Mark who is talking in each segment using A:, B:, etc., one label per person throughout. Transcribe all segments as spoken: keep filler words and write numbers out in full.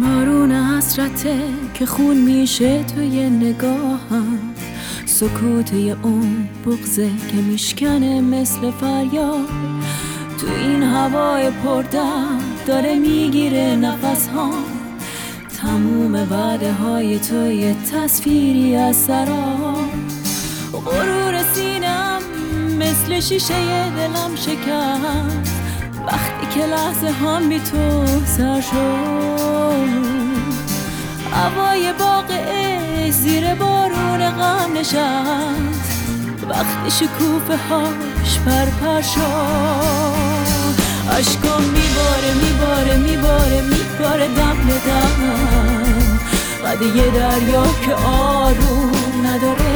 A: بارون حسرته که خون میشه توی نگاهم، سکوت یه اون بغضه که میشکنه مثل فریاد. تو این هوای پردرد داره میگیره نفس ها، تموم وعده های تو یه تصویری از سراب. غرور سینم مثل شیشه دلم شکست وقتی که لحظه هم بی تو سر شد. هوای باغ عشق زیر بارون غم نشست وقتی شکوفه هاش پرپر شد. عشقم میباره میباره میباره میباره دم به دم، قد یه دریا که آروم نداره.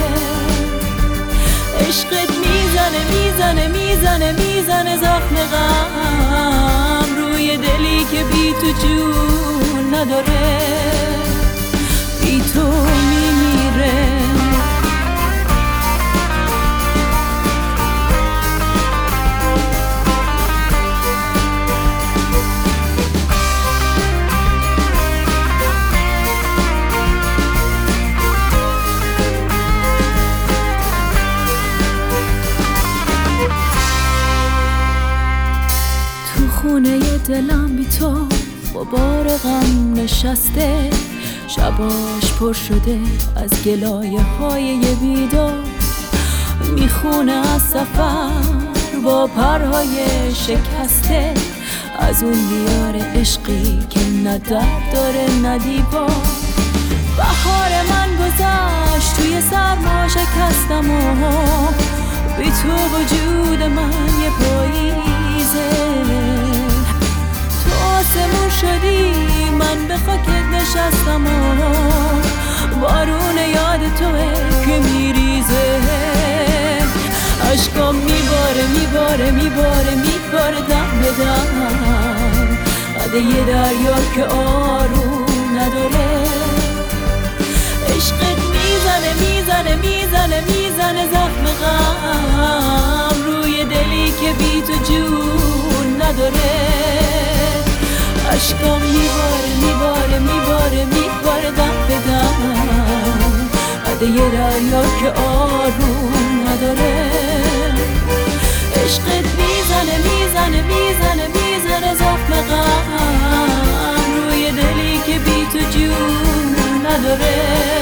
A: عشقت میزنه میزنه میزنه میزنه زخم غم روی دلی که بی تو جون نداره، بی تو میمیره. خونه دلم بی تو غبار غم نشسته، شباش پر شده از گلایه های یه بیدار. میخونه از سفر با پرهای شکسته، از اون دیار عشقی که نه درد داره نه دیوار. بهار من گذشت توی سرما شکستم و بی تو وجود من یه پاییزه. آسمون شدی من به خاکت نشستم و بارون یاد توه که میریزه. عشقم میباره میباره میباره میباره دم به دم، قد یه دریا که آروم نداره. عشقت میزنه میزنه میزنه میزنه زخم غم روی دلی که بی تو جون نداره. عشقم میباره میباره میباره میباره دم به دم، قد یه دریا که آروم نداره. عشقت میزنه میزنه میزنه میزنه زخم غم روی دلی که بی تو جون نداره.